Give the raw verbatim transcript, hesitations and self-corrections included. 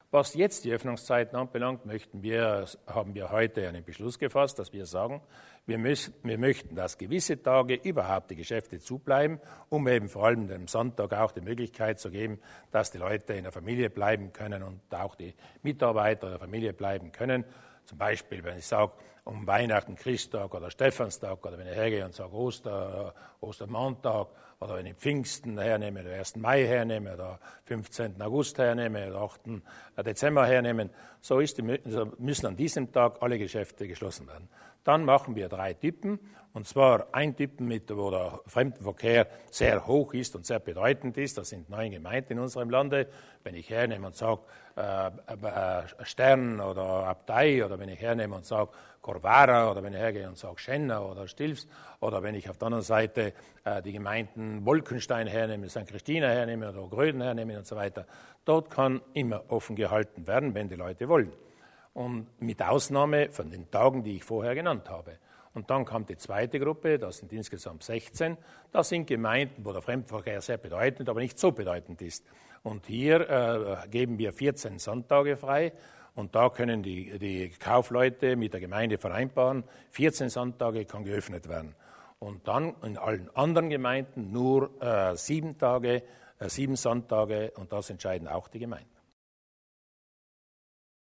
Was jetzt die Öffnungszeiten anbelangt, möchten wir, haben wir heute einen Beschluss gefasst, dass wir sagen, wir, müssen, wir möchten, dass gewisse Tage überhaupt die Geschäfte zubleiben, um eben vor allem dem Sonntag auch die Möglichkeit zu geben, dass die Leute in der Familie bleiben können und auch die Mitarbeiter in der Familie bleiben können. Zum Beispiel, wenn ich sage, um Weihnachten, Christtag oder Stephanstag, oder wenn ich hergehe und sage Oster, Ostermontag, oder wenn ich Pfingsten hernehme, oder ersten Mai hernehme, oder fünfzehnten August hernehme, oder achten Dezember hernehmen, so, ist die, so müssen an diesem Tag alle Geschäfte geschlossen werden. Dann machen wir drei Typen, und zwar ein Typen, mit, wo der Fremdenverkehr sehr hoch ist und sehr bedeutend ist. Das sind neun Gemeinden in unserem Lande. Wenn ich hernehme und sage äh, äh, Stern oder Abtei, oder wenn ich hernehme und sage Corvara, oder wenn ich hergehe und sage Schenna oder Stilfs, oder wenn ich auf der anderen Seite äh, die Gemeinden Wolkenstein hernehme, Sankt Christina hernehme oder Gröden hernehme und so weiter, dort kann immer offen gehalten werden, wenn die Leute wollen. Und mit Ausnahme von den Tagen, die ich vorher genannt habe. Und dann kam die zweite Gruppe, das sind insgesamt sechzehn. Das sind Gemeinden, wo der Fremdenverkehr sehr bedeutend, aber nicht so bedeutend ist. Und hier äh, geben wir vierzehn Sonntage frei. Und da können die, die Kaufleute mit der Gemeinde vereinbaren, vierzehn Sonntage kann geöffnet werden. Und dann in allen anderen Gemeinden nur äh, sieben Tage, äh, sieben Sonntage, und das entscheiden auch die Gemeinden.